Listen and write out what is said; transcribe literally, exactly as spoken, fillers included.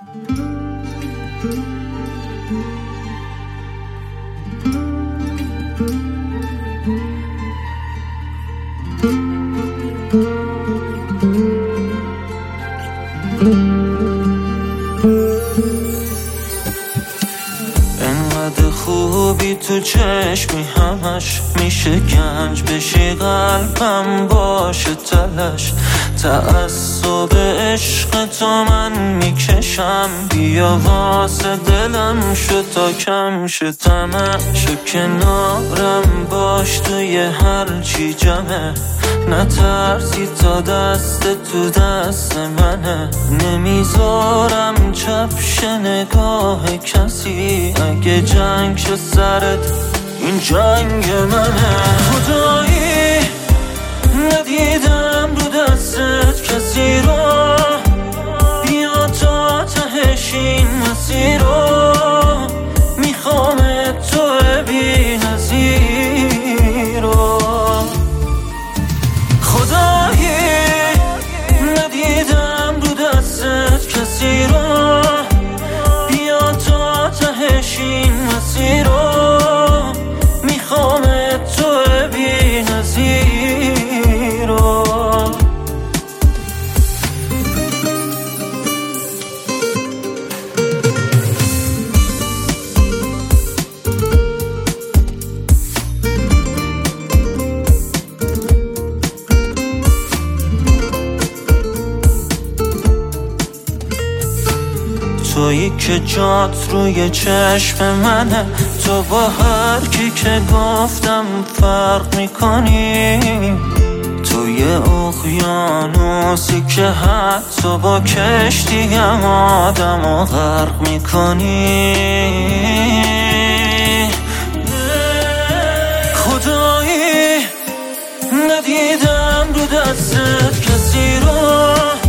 انقدر خوبی تو چشمی همش میشه گنج بشی، قلبم باشه تلش. تعصب عشق تو من میکشم، بیا واسه دلم شو تا کم شه طمعش. کنارم باش توی هر چی جمعه، نترسی تا دست تو دست منه. نمیذارم چپش نگاه کسی، اگه جنگ شه سرت این جنگ منه. خدایی ندیدم رو دستت کسی رو، بیا تا تهش این مسیر رو. میخوامت تو بی نظیر رو. خدایی ندیدم رو دستت کسی رو، بیا تا تهش این مسیر رو. میخوامت تو بی نظیر رو. تویی که جات روی چشم منه، تو با هر کی که گفتم فرق میکنی. توی اقیانوسی که حتی با کشتی هم آدم و غرق میکنی. خدایی ندیدم رو دستت کسی رو،